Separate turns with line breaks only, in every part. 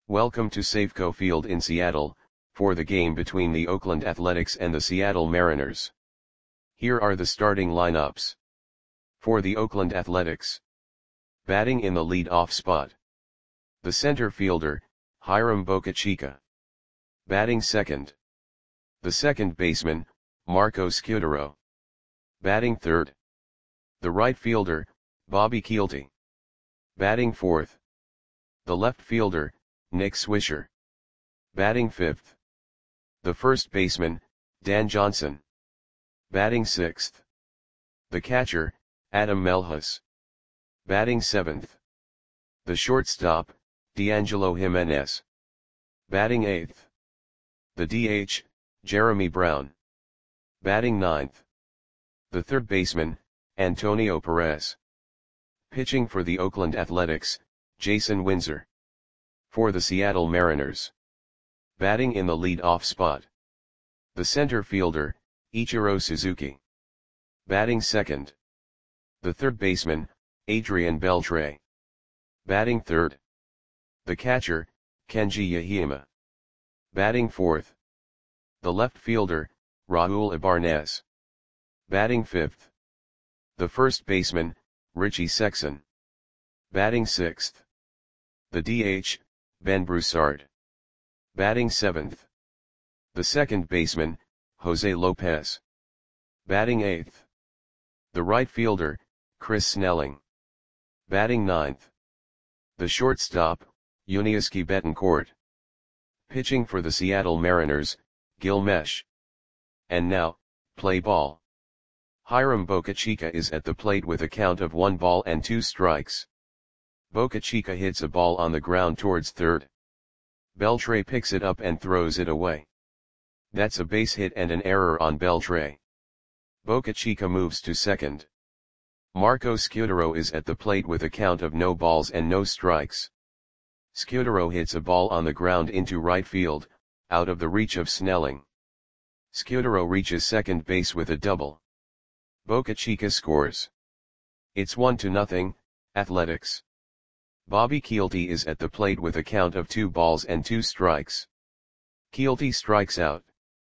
Welcome to Safeco Field in Seattle, for the game between the Oakland Athletics and the Seattle Mariners. Here are the starting lineups. For the Oakland Athletics. Batting in the lead-off spot. The center fielder, Hiram Bocachica. Batting second. The second baseman, Marco Scutaro. Batting third. The right fielder, Bobby Kielty. Batting fourth. The left fielder, Nick Swisher. Batting fifth. The first baseman, Dan Johnson. Batting sixth. The catcher, Adam Melhus. Batting seventh. The shortstop, D'Angelo Jimenez. Batting eighth. The DH, Jeremy Brown. Batting ninth. The third baseman, Antonio Perez. Pitching for the Oakland Athletics, Jason Windsor. For the Seattle Mariners. Batting in the lead-off spot. The center fielder, Ichiro Suzuki. Batting second. The third baseman, Adrian Beltre. Batting third. The catcher, Kenji Yahima. Batting fourth. The left fielder, Raul Ibarnez. Batting fifth. The first baseman, Richie Sexson. Batting sixth. The DH, Ben Broussard. Batting seventh. The second baseman, Jose Lopez. Batting eighth. The right fielder, Chris Snelling. Batting ninth. The shortstop, Yuniesky Betancourt. Pitching for the Seattle Mariners, Gil Mesh. And now, play ball. Hiram Bocachica is at the plate with a count of 1 ball and 2 strikes. Bocachica hits a ball on the ground towards third. Beltre picks it up and throws it away. That's a base hit and an error on Beltre. Bocachica moves to second. Marco Scutaro is at the plate with a count of no balls and no strikes. Scutaro hits a ball on the ground into right field, out of the reach of Snelling. Scutaro reaches second base with a double. Bocachica scores. It's 1-0, Athletics. Bobby Kielty is at the plate with a count of 2 balls and 2 strikes. Kielty strikes out.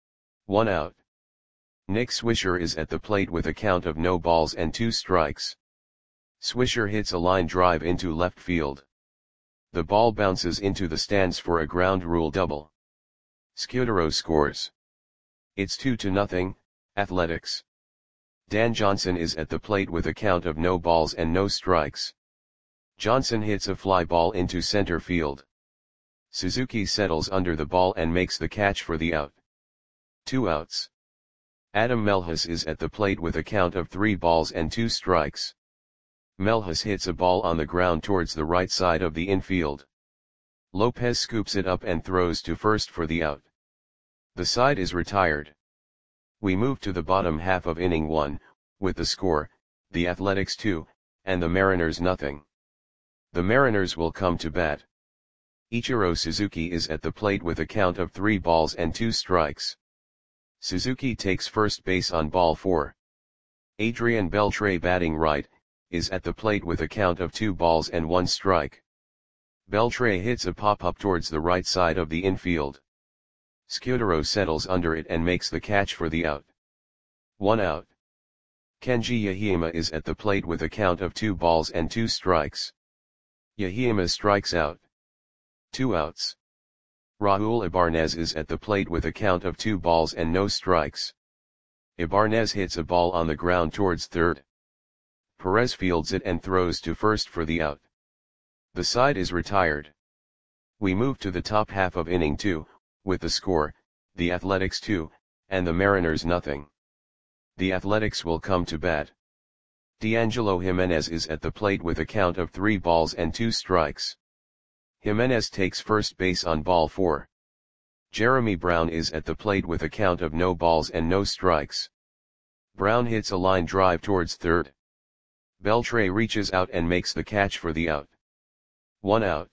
1 out. Nick Swisher is at the plate with a count of no balls and 2 strikes. Swisher hits a line drive into left field. The ball bounces into the stands for a ground rule double. Scutaro scores. It's 2-0, Athletics. Dan Johnson is at the plate with a count of no balls and no strikes. Johnson hits a fly ball into center field. Suzuki settles under the ball and makes the catch for the out. 2 outs. Adam Melhus is at the plate with a count of 3 balls and 2 strikes. Melhus hits a ball on the ground towards the right side of the infield. Lopez scoops it up and throws to first for the out. The side is retired. We move to the bottom half of inning 1, with the score, the Athletics 2, and the Mariners 0. The Mariners will come to bat. Ichiro Suzuki is at the plate with a count of 3 balls and 2 strikes. Suzuki takes first base on ball 4. Adrian Beltre, batting right, is at the plate with a count of 2 balls and 1 strike. Beltre hits a pop-up towards the right side of the infield. Scutaro settles under it and makes the catch for the out. 1 out. Kenji Yahima is at the plate with a count of 2 balls and 2 strikes. Yahima strikes out. 2 outs. Raul Ibarnez is at the plate with a count of 2 balls and no strikes. Ibarnez hits a ball on the ground towards third. Perez fields it and throws to first for the out. The side is retired. We move to the top half of inning 2, with the score, the Athletics 2, and the Mariners 0. The Athletics will come to bat. D'Angelo Jimenez is at the plate with a count of 3 balls and 2 strikes. Jimenez takes first base on ball 4. Jeremy Brown is at the plate with a count of no balls and no strikes. Brown hits a line drive towards third. Beltre reaches out and makes the catch for the out. 1 out.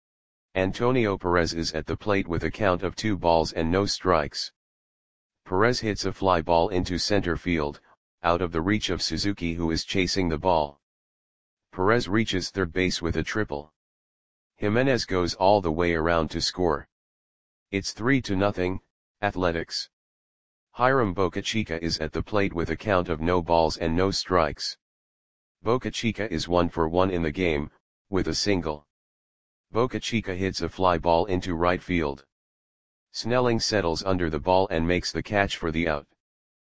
Antonio Perez is at the plate with a count of 2 balls and no strikes. Perez hits a fly ball into center field, out of the reach of Suzuki, who is chasing the ball. Perez reaches third base with a triple. Jimenez goes all the way around to score. It's 3-0, Athletics. Hiram Boca Chica is at the plate with a count of no balls and no strikes. Boca Chica is 1 for 1 in the game, with a single. Boca Chica hits a fly ball into right field. Snelling settles under the ball and makes the catch for the out.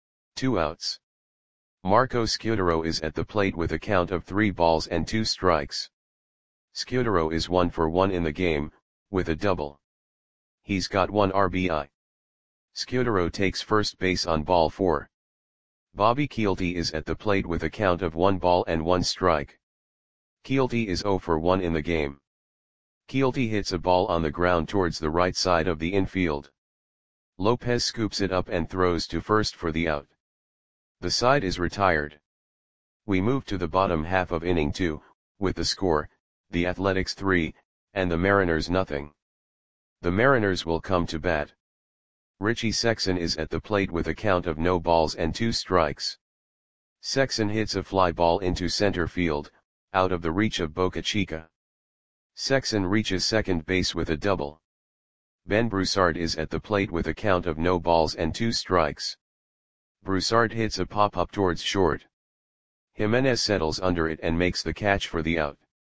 2 outs. Marco Scudero is at the plate with a count of 3 balls and 2 strikes. Scudero is 1 for 1 in the game, with a double. He's got 1 RBI. Scudero takes first base on ball 4. Bobby Kielty is at the plate with a count of 1 ball and 1 strike. Kielty is 0 for 1 in the game. Kielty hits a ball on the ground towards the right side of the infield. Lopez scoops it up and throws to first for the out. The side is retired. We move to the bottom half of inning 2, with the score, the Athletics 3, and the Mariners 0. The Mariners will come to bat. Richie Sexson is at the plate with a count of no balls and 2 strikes. Sexson hits a fly ball into center field, out of the reach of Boca Chica. Sexson reaches second base with a double. Ben Broussard is at the plate with a count of no balls and 2 strikes. Broussard hits a pop-up towards short. Jimenez settles under it and makes the catch for the out.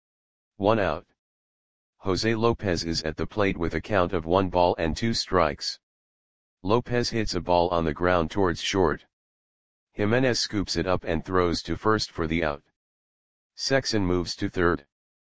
1 out. Jose Lopez is at the plate with a count of 1 ball and 2 strikes. Lopez hits a ball on the ground towards short. Jimenez scoops it up and throws to first for the out. Sexson moves to third.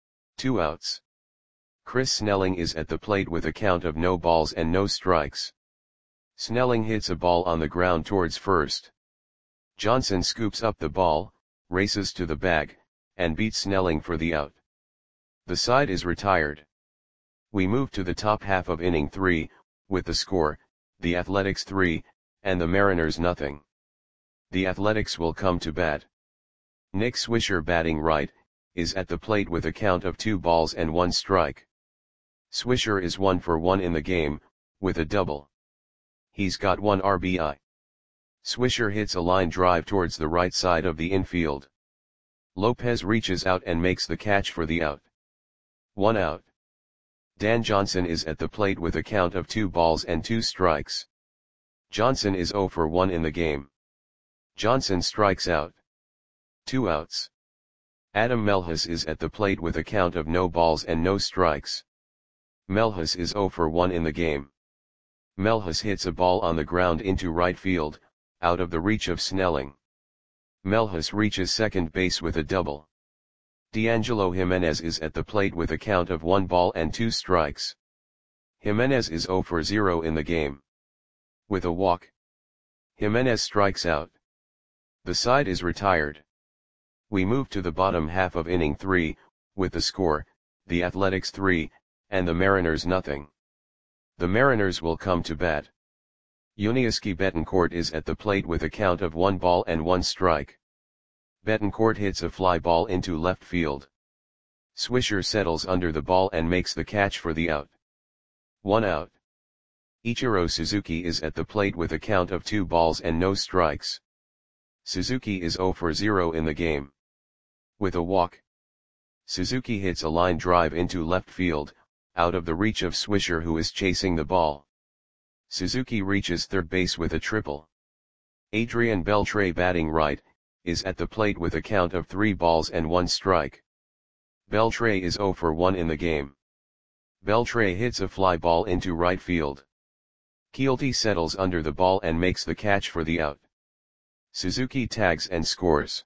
2 outs. Chris Snelling is at the plate with a count of no balls and no strikes. Snelling hits a ball on the ground towards first. Johnson scoops up the ball, races to the bag, and beats Snelling for the out. The side is retired. We move to the top half of inning 3, with the score, the Athletics 3, and the Mariners 0. The Athletics will come to bat. Nick Swisher, batting right, is at the plate with a count of 2 balls and 1 strike. Swisher is 1 for 1 in the game, with a double. He's got 1 RBI. Swisher hits a line drive towards the right side of the infield. Lopez reaches out and makes the catch for the out. 1 out. Dan Johnson is at the plate with a count of 2 balls and 2 strikes. Johnson is 0 for 1 in the game. Johnson strikes out. 2 outs. Adam Melhus is at the plate with a count of no balls and no strikes. Melhus is 0 for 1 in the game. Melhus hits a ball on the ground into right field, out of the reach of Snelling. Melhus reaches second base with a double. D'Angelo Jimenez is at the plate with a count of 1 ball and 2 strikes. Jimenez is 0 for 0 in the game. With a walk, Jimenez strikes out. The side is retired. We move to the bottom half of inning 3, with the score, the Athletics 3, and the Mariners 0. The Mariners will come to bat. Yuniesky Betancourt is at the plate with a count of 1 ball and 1 strike. Betancourt hits a fly ball into left field. Swisher settles under the ball and makes the catch for the out. 1 out. Ichiro Suzuki is at the plate with a count of 2 balls and no strikes. Suzuki is 0 for 0 in the game. With a walk, Suzuki hits a line drive into left field, out of the reach of Swisher, who is chasing the ball. Suzuki reaches third base with a triple. Adrian Beltre, batting right, is at the plate with a count of 3 balls and 1 strike. Beltre is 0 for 1 in the game. Beltre hits a fly ball into right field. Kielty settles under the ball and makes the catch for the out. Suzuki tags and scores.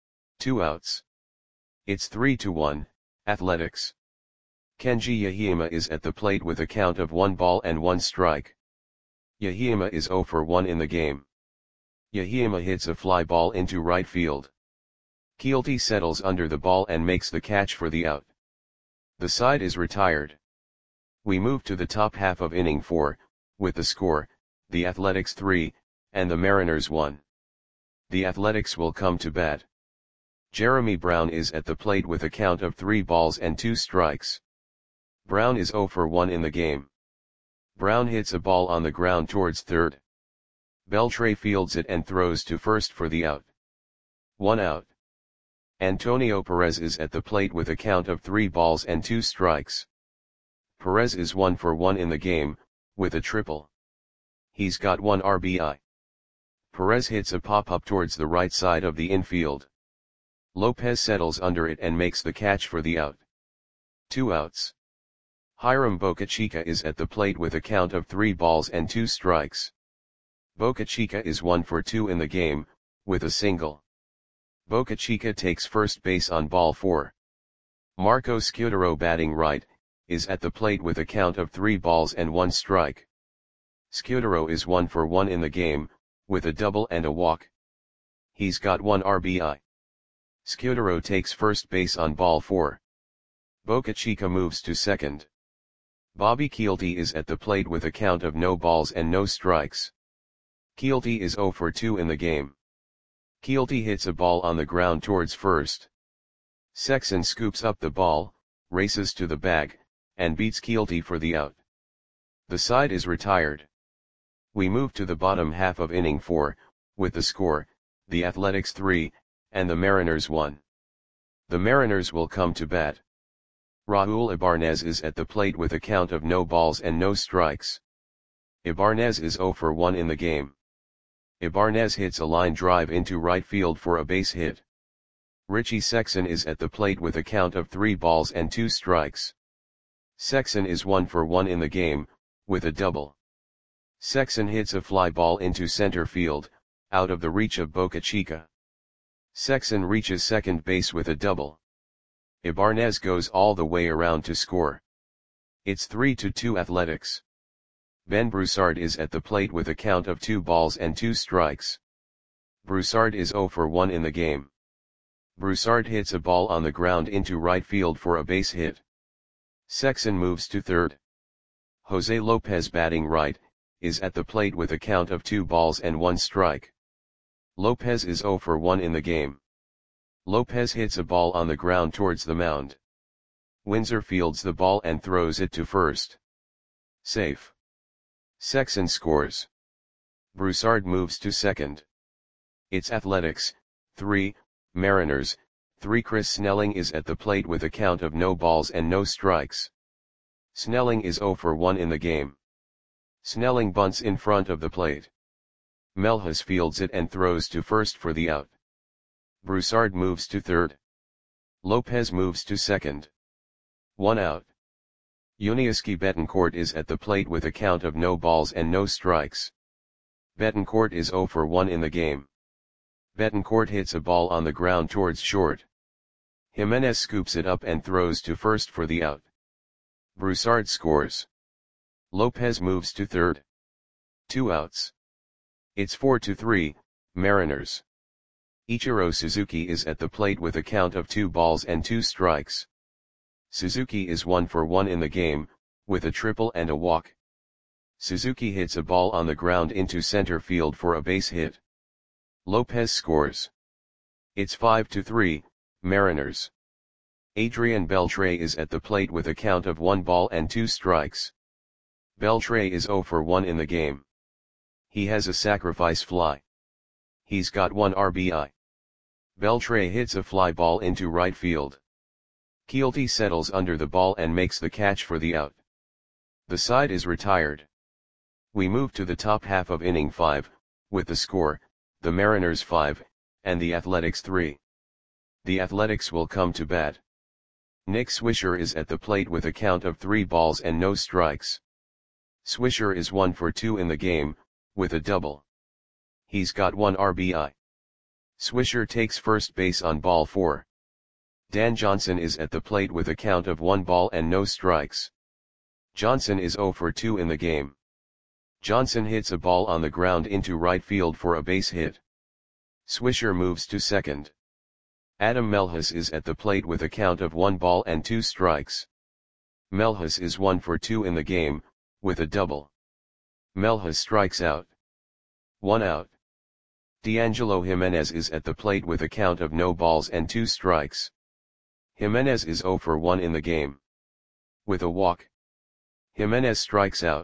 2 outs. It's 3-1, Athletics. Kenji Yahima is at the plate with a count of 1 ball and 1 strike. Yahima is 0 for 1 in the game. Yahima hits a fly ball into right field. Kielty settles under the ball and makes the catch for the out. The side is retired. We move to the top half of inning 4, with the score, the Athletics 3, and the Mariners 1. The Athletics will come to bat. Jeremy Brown is at the plate with a count of 3 balls and 2 strikes. Brown is 0 for 1 in the game. Brown hits a ball on the ground towards third. Beltre fields it and throws to first for the out. 1 out. Antonio Perez is at the plate with a count of 3 balls and 2 strikes. Perez is 1 for 1 in the game, with a triple. He's got 1 RBI. Perez hits a pop-up towards the right side of the infield. Lopez settles under it and makes the catch for the out. 2 outs. Hiram Bocachica is at the plate with a count of 3 balls and 2 strikes. Bocachica is 1 for 2 in the game, with a single. Bocachica takes first base on ball 4. Marco Scutaro, batting right, is at the plate with a count of 3 balls and 1 strike. Scutaro is 1 for 1 in the game, with a double and a walk. He's got 1 RBI. Scutaro takes first base on ball 4. Bocachica moves to second. Bobby Kielty is at the plate with a count of no balls and no strikes. Kielty is 0 for 2 in the game. Kielty hits a ball on the ground towards first. Sexson scoops up the ball, races to the bag, and beats Kielty for the out. The side is retired. We move to the bottom half of inning 4, with the score, the Athletics 3, and the Mariners 1. The Mariners will come to bat. Raul Ibanez is at the plate with a count of no balls and no strikes. Ibanez is 0 for 1 in the game. Ibanez hits a line drive into right field for a base hit. Richie Sexson is at the plate with a count of 3 balls and 2 strikes. Sexson is 1 for 1 in the game, with a double. Sexson hits a fly ball into center field, out of the reach of Bocachica. Sexson reaches second base with a double. Ibanez goes all the way around to score. It's 3-2 Athletics. Ben Broussard is at the plate with a count of 2 balls and 2 strikes. Broussard is 0 for 1 in the game. Broussard hits a ball on the ground into right field for a base hit. Sexson moves to third. Jose Lopez, batting right, is at the plate with a count of 2 balls and 1 strike. Lopez is 0 for 1 in the game. Lopez hits a ball on the ground towards the mound. Windsor fields the ball and throws it to first. Safe. Sexson scores. Broussard moves to second. It's Athletics 3, Mariners 3. Chris Snelling is at the plate with a count of no balls and no strikes. Snelling is 0 for 1 in the game. Snelling bunts in front of the plate. Melhus fields it and throws to first for the out. Broussard moves to third. Lopez moves to second. 1 out. Yuniesky Betancourt is at the plate with a count of no balls and no strikes. Betancourt is 0 for 1 in the game. Betancourt hits a ball on the ground towards short. Jimenez scoops it up and throws to first for the out. Broussard scores. Lopez moves to third. 2 outs. It's 4-3, Mariners. Ichiro Suzuki is at the plate with a count of 2 balls and 2 strikes. Suzuki is 1 for 1 in the game, with a triple and a walk. Suzuki hits a ball on the ground into center field for a base hit. Lopez scores. It's 5-3, Mariners. Adrian Beltre is at the plate with a count of 1 ball and 2 strikes. Beltre is 0 for 1 in the game. He has a sacrifice fly. He's got 1 RBI. Beltre hits a fly ball into right field. Kielty settles under the ball and makes the catch for the out. The side is retired. We move to the top half of inning 5, with the score, the Mariners 5, and the Athletics 3. The Athletics will come to bat. Nick Swisher is at the plate with a count of 3 balls and no strikes. Swisher is 1 for 2 in the game, with a double. He's got 1 RBI. Swisher takes first base on ball 4. Dan Johnson is at the plate with a count of 1 ball and no strikes. Johnson is 0 for 2 in the game. Johnson hits a ball on the ground into right field for a base hit. Swisher moves to second. Adam Melhus is at the plate with a count of 1 ball and 2 strikes. Melhus is 1 for 2 in the game, with a double. Melhus strikes out. 1 out. D'Angelo Jimenez is at the plate with a count of no balls and 2 strikes. Jimenez is 0 for 1 in the game. With a walk. Jimenez strikes out.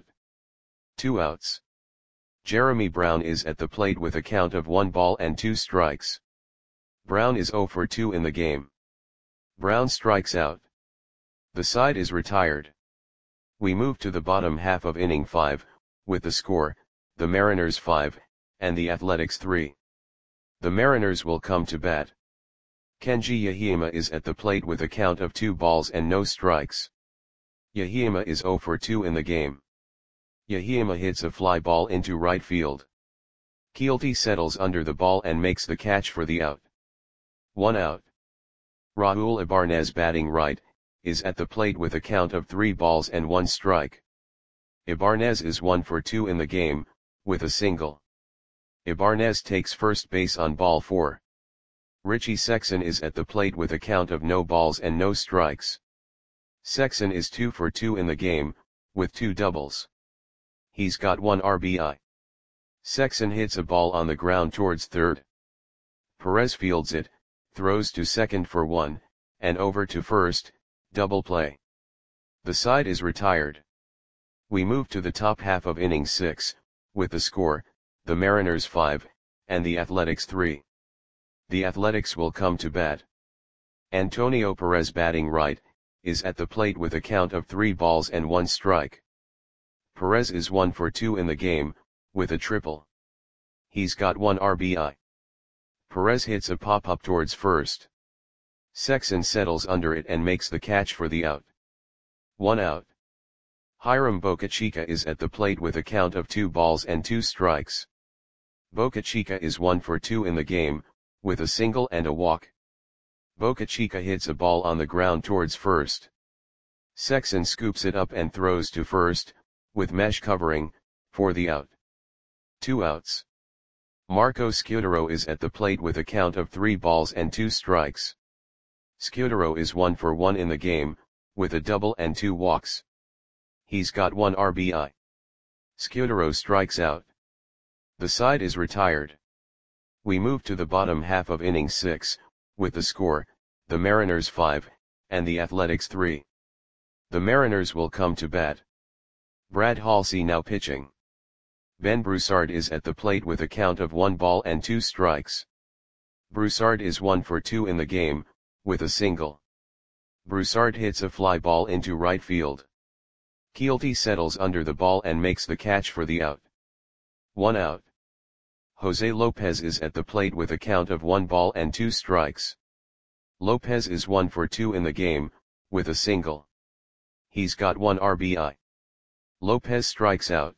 2 outs. Jeremy Brown is at the plate with a count of 1 ball and 2 strikes. Brown is 0 for 2 in the game. Brown strikes out. The side is retired. We move to the bottom half of inning 5, with the score, the Mariners 5, and the Athletics 3. The Mariners will come to bat. Kenji Yahima is at the plate with a count of 2 balls and no strikes. Yahima is 0 for 2 in the game. Yahima hits a fly ball into right field. Keelty settles under the ball and makes the catch for the out. 1 out. Raul Ibanez, batting right, is at the plate with a count of 3 balls and 1 strike. Ibanez is 1 for 2 in the game, with a single. Ibanez takes first base on ball 4. Richie Sexson is at the plate with a count of no balls and no strikes. Sexson is 2 for 2 in the game, with 2 doubles. He's got 1 RBI. Sexson hits a ball on the ground towards third. Perez fields it, throws to second for 1, and over to first, double play. The side is retired. We move to the top half of inning 6, with the score, the Mariners 5, and the Athletics 3. The Athletics will come to bat. Antonio Perez, batting right, is at the plate with a count of 3 balls and 1 strike. Perez is 1 for 2 in the game, with a triple. He's got 1 RBI. Perez hits a pop-up towards first. Sexson settles under it and makes the catch for the out. 1 out. Hiram Bocachica is at the plate with a count of 2 balls and 2 strikes. Bocachica is 1 for 2 in the game, with a single and a walk. Bocachica hits a ball on the ground towards first. Sexson scoops it up and throws to first, with mesh covering, for the out. 2 outs. Marco Scutaro is at the plate with a count of 3 balls and 2 strikes. Scutaro is 1 for 1 in the game, with a double and 2 walks. He's got 1 RBI. Scutaro strikes out. The side is retired. We move to the bottom half of inning 6, with the score, the Mariners 5, and the Athletics 3. The Mariners will come to bat. Brad Halsey now pitching. Ben Broussard is at the plate with a count of 1 ball and 2 strikes. Broussard is 1 for 2 in the game, with a single. Broussard hits a fly ball into right field. Keelty settles under the ball and makes the catch for the out. 1 out. Jose Lopez is at the plate with a count of 1 ball and 2 strikes. Lopez is 1 for 2 in the game, with a single. He's got 1 RBI. Lopez strikes out.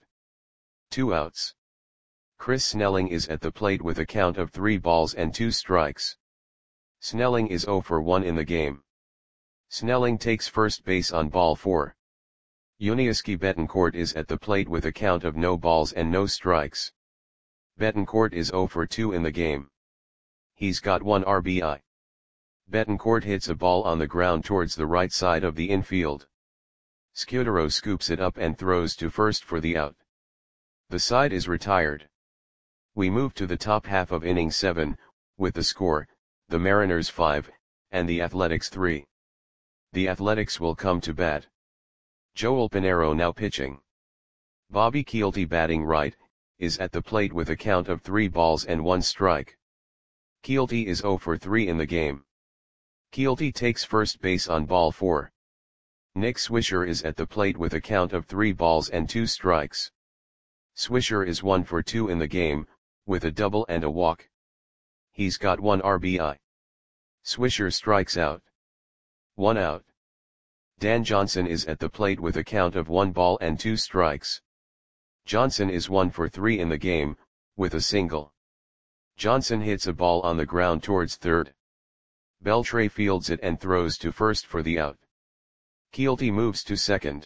2 outs. Chris Snelling is at the plate with a count of 3 balls and 2 strikes. Snelling is 0 for 1 in the game. Snelling takes first base on ball 4. Yuniesky Betancourt is at the plate with a count of no balls and no strikes. Betancourt is 0 for 2 in the game. He's got 1 RBI. Betancourt hits a ball on the ground towards the right side of the infield. Scutaro scoops it up and throws to first for the out. The side is retired. We move to the top half of inning 7, with the score, the Mariners 5, and the Athletics 3. The Athletics will come to bat. Joel Pinheiro now pitching. Bobby Keelty, batting right, is at the plate with a count of 3 balls and 1 strike. Keelty is 0 for 3 in the game. Keelty takes first base on ball 4. Nick Swisher is at the plate with a count of 3 balls and 2 strikes. Swisher is 1 for 2 in the game, with a double and a walk. He's got 1 RBI. Swisher strikes out. 1 out. Dan Johnson is at the plate with a count of 1 ball and 2 strikes. Johnson is 1 for 3 in the game, with a single. Johnson hits a ball on the ground towards third. Beltre fields it and throws to first for the out. Keelty moves to second.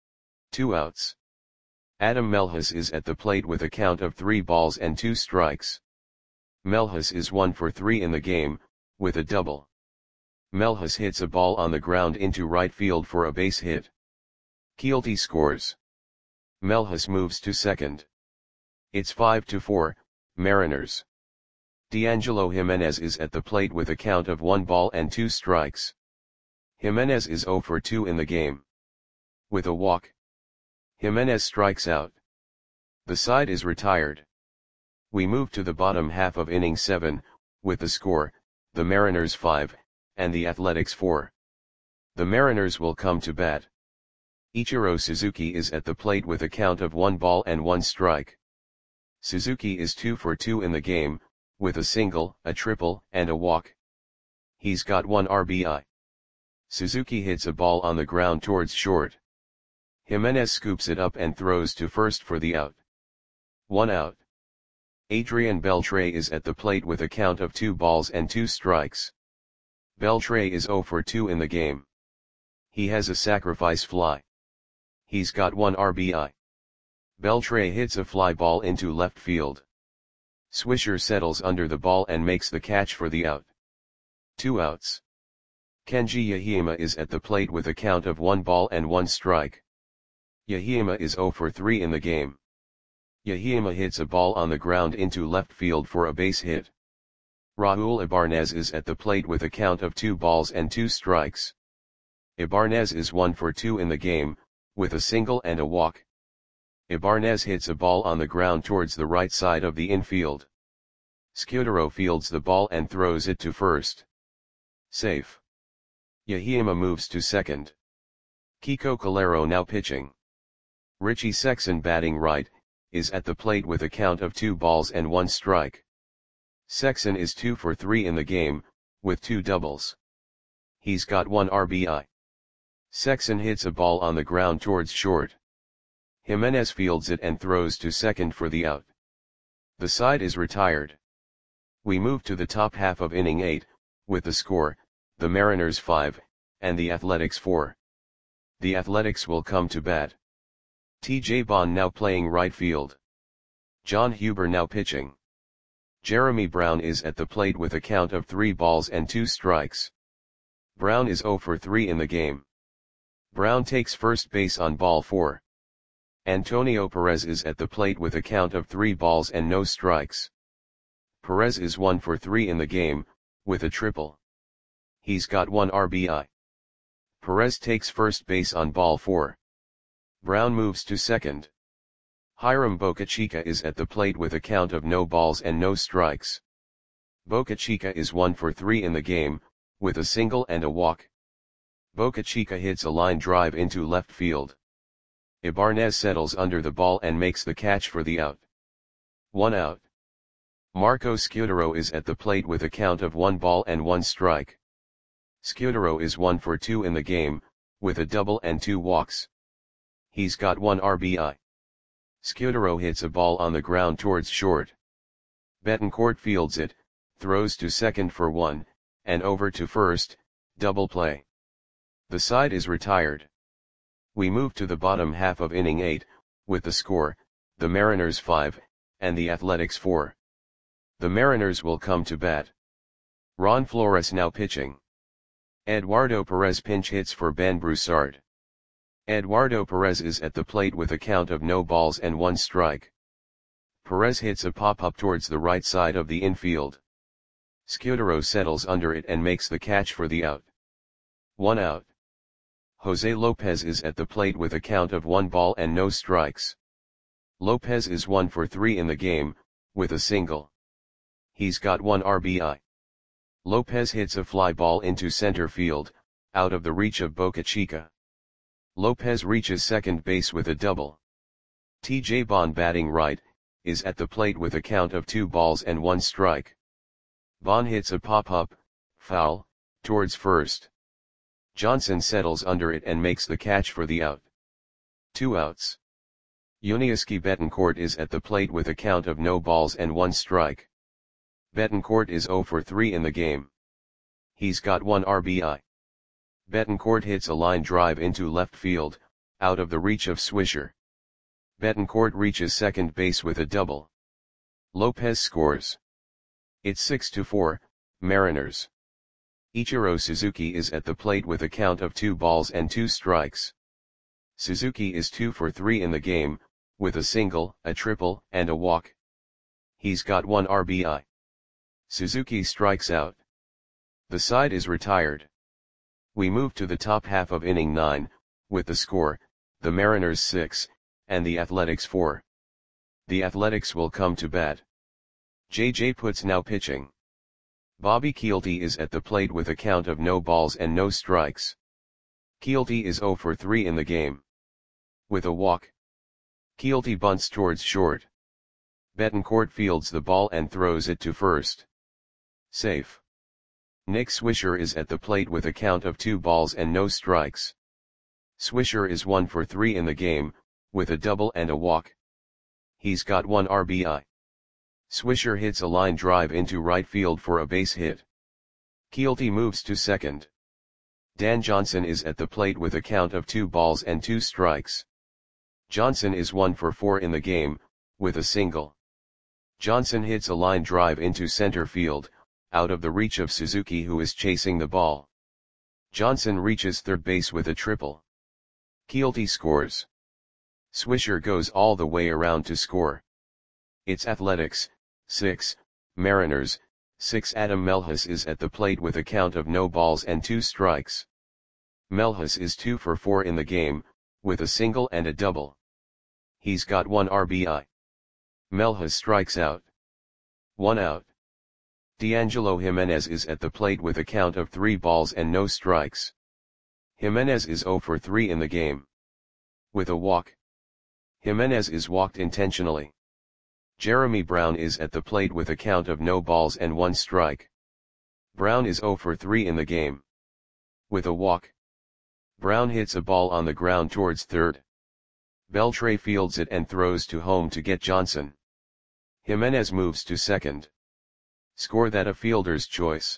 2 outs. Adam Melhus is at the plate with a count of 3 balls and 2 strikes. Melhus is 1 for 3 in the game, with a double. Melhus hits a ball on the ground into right field for a base hit. Keelty scores. Melhus moves to second. It's 5-4, Mariners. D'Angelo Jimenez is at the plate with a count of 1 ball and 2 strikes. Jimenez is 0 for 2 in the game. With a walk. Jimenez strikes out. The side is retired. We move to the bottom half of inning 7, with the score, the Mariners 5, and the Athletics 4. The Mariners will come to bat. Ichiro Suzuki is at the plate with a count of 1 ball and 1 strike. Suzuki is 2 for 2 in the game, with a single, a triple, and a walk. He's got 1 RBI. Suzuki hits a ball on the ground towards short. Jimenez scoops it up and throws to first for the out. 1 out. Adrian Beltre is at the plate with a count of 2 balls and 2 strikes. Beltre is 0 for 2 in the game. He has a sacrifice fly. He's got 1 RBI. Beltre hits a fly ball into left field. Swisher settles under the ball and makes the catch for the out. 2 outs. Kenji Yahima is at the plate with a count of 1 ball and 1 strike. Yahima is 0 for 3 in the game. Yahima hits a ball on the ground into left field for a base hit. Raul Ibarnez is at the plate with a count of 2 balls and 2 strikes. Ibarnez is 1 for 2 in the game, with a single and a walk. Ibarnez hits a ball on the ground towards the right side of the infield. Scudero fields the ball and throws it to first. Safe. Yahima moves to second. Kiko Calero now pitching. Richie Sexson batting right, is at the plate with a count of 2 balls and 1 strike. Sexson is 2 for 3 in the game, with 2 doubles. He's got 1 RBI. Sexson hits a ball on the ground towards short. Jimenez fields it and throws to second for the out. The side is retired. We move to the top half of inning 8, with the score, the Mariners 5, and the Athletics 4. The Athletics will come to bat. T.J. Bond now playing right field. John Huber now pitching. Jeremy Brown is at the plate with a count of 3 balls and 2 strikes. Brown is 0 for 3 in the game. Brown takes first base on ball 4. Antonio Perez is at the plate with a count of 3 balls and no strikes. Perez is 1 for 3 in the game, with a triple. He's got 1 RBI. Perez takes first base on ball 4. Brown moves to second. Hiram Bocachica is at the plate with a count of no balls and no strikes. Bocachica is 1 for 3 in the game, with a single and a walk. Bocachica hits a line drive into left field. Ibarnez settles under the ball and makes the catch for the out. 1 out. Marco Scudero is at the plate with a count of 1 ball and 1 strike. Scudero is 1 for 2 in the game, with a double and 2 walks. He's got 1 RBI. Scudero hits a ball on the ground towards short. Betancourt fields it, throws to second for 1, and over to first, double play. The side is retired. We move to the bottom half of inning 8, with the score, the Mariners 5, and the Athletics 4. The Mariners will come to bat. Ron Flores now pitching. Eduardo Perez pinch hits for Ben Broussard. Eduardo Perez is at the plate with a count of no balls and 1 strike. Perez hits a pop-up towards the right side of the infield. Scudero settles under it and makes the catch for the out. 1 out. Jose Lopez is at the plate with a count of 1 ball and no strikes. Lopez is 1 for 3 in the game, with a single. He's got 1 RBI. Lopez hits a fly ball into center field, out of the reach of Bocachica. Lopez reaches second base with a double. T.J. Bond batting right, is at the plate with a count of 2 balls and 1 strike. Bond hits a pop-up, foul, towards first. Johnson settles under it and makes the catch for the out. 2 outs. Yuniesky Betancourt is at the plate with a count of no balls and 1 strike. Betancourt is 0 for 3 in the game. He's got 1 RBI. Betancourt hits a line drive into left field, out of the reach of Swisher. Betancourt reaches second base with a double. Lopez scores. It's 6-4, Mariners. Ichiro Suzuki is at the plate with a count of 2 balls and 2 strikes. Suzuki is 2 for 3 in the game, with a single, a triple, and a walk. He's got 1 RBI. Suzuki strikes out. The side is retired. We move to the top half of inning 9, with the score, the Mariners 6, and the Athletics 4. The Athletics will come to bat. J.J. Putz now pitching. Bobby Kielty is at the plate with a count of no balls and no strikes. Kielty is 0 for 3 in the game. with a walk. Keelty bunts towards short. Betancourt fields the ball and throws it to first. Safe. Nick Swisher is at the plate with a count of 2 balls and no strikes. Swisher is 1 for 3 in the game, with a double and a walk. He's got 1 RBI. Swisher hits a line drive into right field for a base hit. Keelty moves to second. Dan Johnson is at the plate with a count of 2 balls and 2 strikes. Johnson is 1 for 4 in the game, with a single. Johnson hits a line drive into center field, out of the reach of Suzuki, who is chasing the ball. Johnson reaches third base with a triple. Keelty scores. Swisher goes all the way around to score. It's Athletics, 6, Mariners, 6. Adam Melhus is at the plate with a count of no balls and 2 strikes. Melhus is 2 for 4 in the game, with a single and a double. He's got 1 RBI. Melhus strikes out. 1 out. D'Angelo Jimenez is at the plate with a count of 3 balls and no strikes. Jimenez is 0 for 3 in the game. With a walk. Jimenez is walked intentionally. Jeremy Brown is at the plate with a count of no balls and 1 strike. Brown is 0 for 3 in the game. With a walk. Brown hits a ball on the ground towards third. Beltre fields it and throws to home to get Johnson. Jimenez moves to second. Score that a fielder's choice.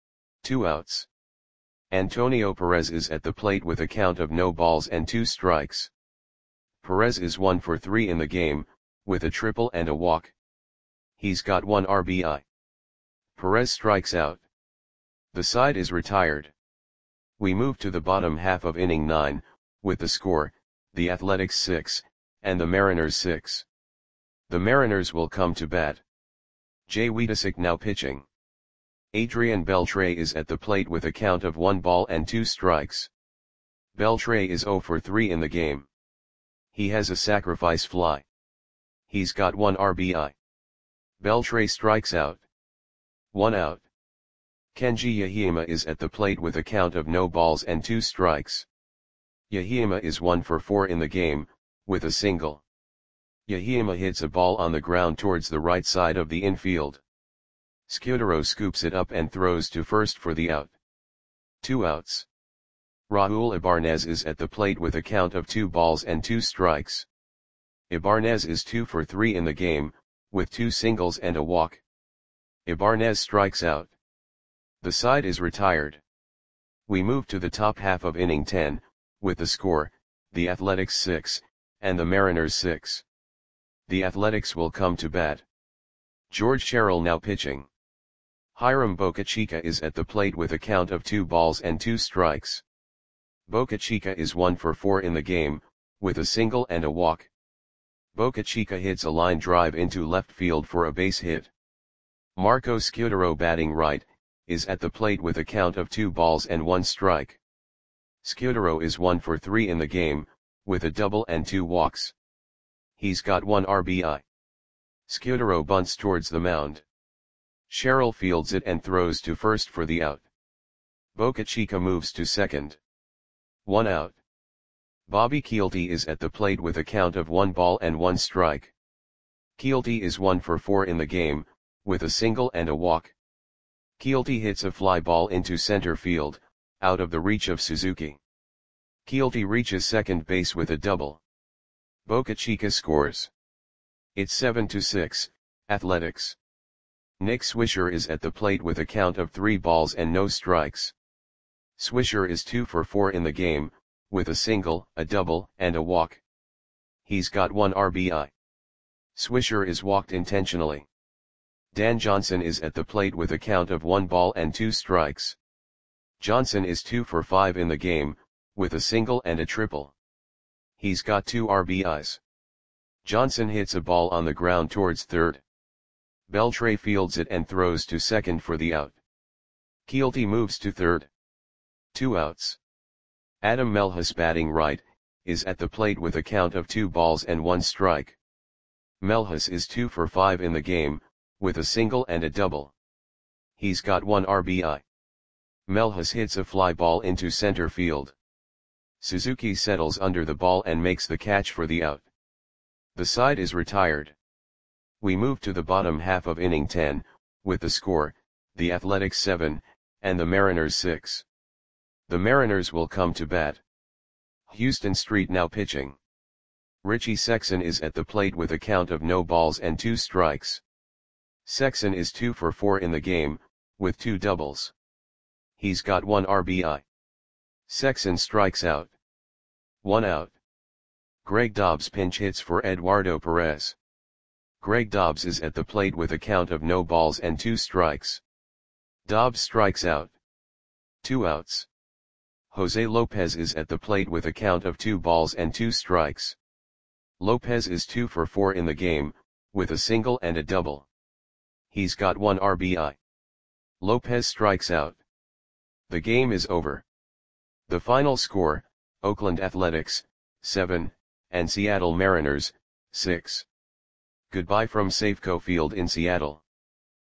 2 outs. Antonio Perez is at the plate with a count of no balls and 2 strikes. Perez is 1 for 3 in the game, with a triple and a walk. He's got 1 RBI. Perez strikes out. The side is retired. We move to the bottom half of inning 9, with the score, the Athletics 6, and the Mariners 6. The Mariners will come to bat. Jay Wiedesick now pitching. Adrian Beltre is at the plate with a count of 1 ball and 2 strikes. Beltre is 0 for 3 in the game. He has a sacrifice fly. He's got 1 RBI. Beltre strikes out. 1 out. Kenji Yahima is at the plate with a count of no balls and 2 strikes. Yahima is 1 for 4 in the game, with a single. Yahima hits a ball on the ground towards the right side of the infield. Scudero scoops it up and throws to first for the out. 2 outs. Raul Ibarnez is at the plate with a count of 2 balls and 2 strikes. Ibarnez is 2 for 3 in the game, with 2 singles and a walk. Ibarnez strikes out. The side is retired. We move to the top half of inning 10, with the score, the Athletics 6, and the Mariners 6. The Athletics will come to bat. George Sherrill now pitching. Hiram Bocachica is at the plate with a count of 2 balls and 2 strikes. Bocachica is 1 for 4 in the game, with a single and a walk. Bocachica hits a line drive into left field for a base hit. Marco Scudero, batting right, is at the plate with a count of 2 balls and 1 strike. Scudero is 1 for 3 in the game, with a double and 2 walks. He's got 1 RBI. Scudero bunts towards the mound. Sherrill fields it and throws to first for the out. Bocachica moves to second. 1 out. Bobby Keelty is at the plate with a count of 1 ball and 1 strike. Keelty is 1 for 4 in the game, with a single and a walk. Keelty hits a fly ball into center field, out of the reach of Suzuki. Keelty reaches second base with a double. Bocachica scores. It's 7-6, Athletics. Nick Swisher is at the plate with a count of 3 balls and no strikes. Swisher is 2 for 4 in the game, with a single, a double, and a walk. He's got 1 RBI. Swisher is walked intentionally. Dan Johnson is at the plate with a count of 1 ball and 2 strikes. Johnson is 2 for 5 in the game, with a single and a triple. He's got 2 RBIs. Johnson hits a ball on the ground towards third. Beltre fields it and throws to second for the out. Keelty moves to third. 2 outs. Adam Melhus, batting right, is at the plate with a count of 2 balls and 1 strike. Melhus is 2 for 5 in the game, with a single and a double. He's got 1 RBI. Melhus hits a fly ball into center field. Suzuki settles under the ball and makes the catch for the out. The side is retired. We move to the bottom half of inning 10, with the score, the Athletics 7, and the Mariners 6. The Mariners will come to bat. Houston Street now pitching. Richie Sexson is at the plate with a count of no balls and 2 strikes. Sexson is 2 for 4 in the game, with 2 doubles. He's got 1 RBI. Sexson strikes out. 1 out. Greg Dobbs pinch hits for Eduardo Perez. Greg Dobbs is at the plate with a count of no balls and 2 strikes. Dobbs strikes out. 2 outs. Jose Lopez is at the plate with a count of 2 balls and 2 strikes. Lopez is 2 for 4 in the game, with a single and a double. He's got 1 RBI. Lopez strikes out. The game is over. The final score, Oakland Athletics, 7, and Seattle Mariners, 6. Goodbye from Safeco Field in Seattle.